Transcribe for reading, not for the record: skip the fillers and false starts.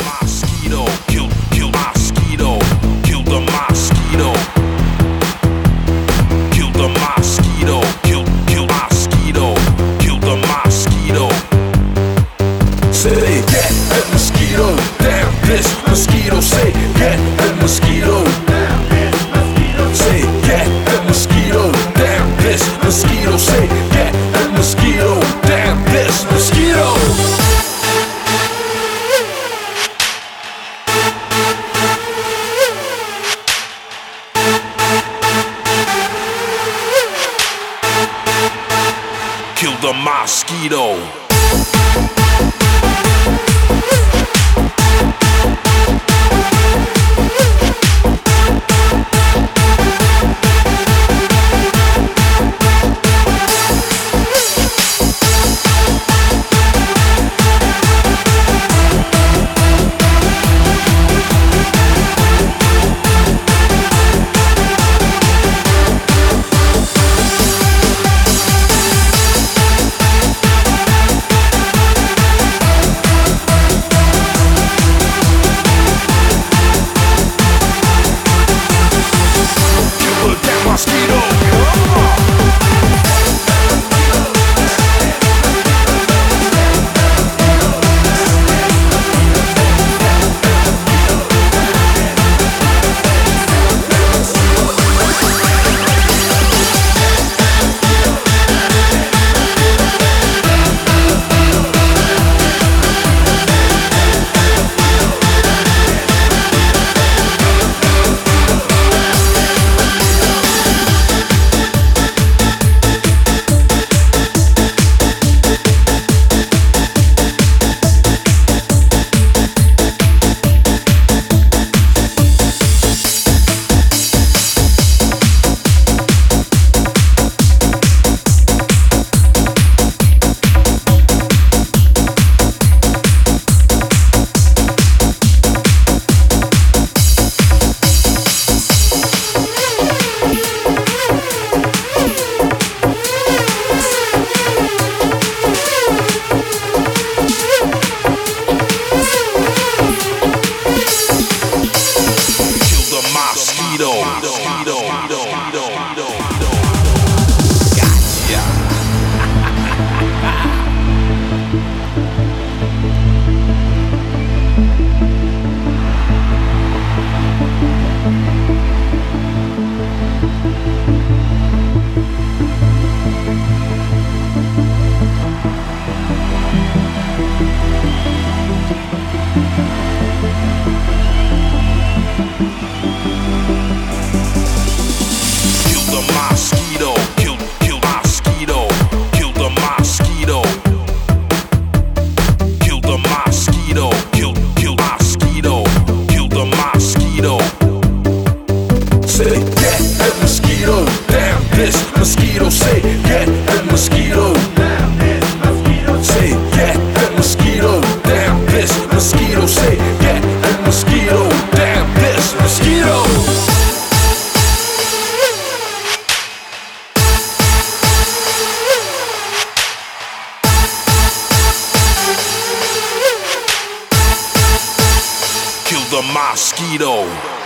mosquito, kill mosquito, kill the mosquito, kill the mosquito, kill mosquito, kill the mosquito. Say get the mosquito down this mosquito. Say get the mosquito. Say get the mosquito down this mosquito. Say get the mosquito down this mosquito. Kill the mosquito. Mosquito, say get the mosquito. Say get the mosquito down this mosquito. Say get the mosquito down this mosquito. Kill the mosquito.